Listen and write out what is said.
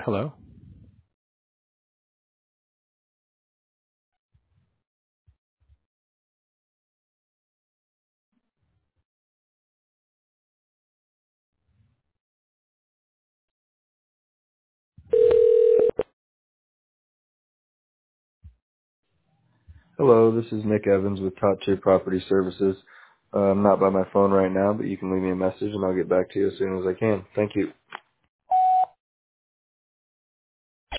Hello. Hello, this is Nick Evans with Top Tier Property Services. I'm not by my phone right now, but you can leave me a message and I'll get back to you as soon as I can. Thank you.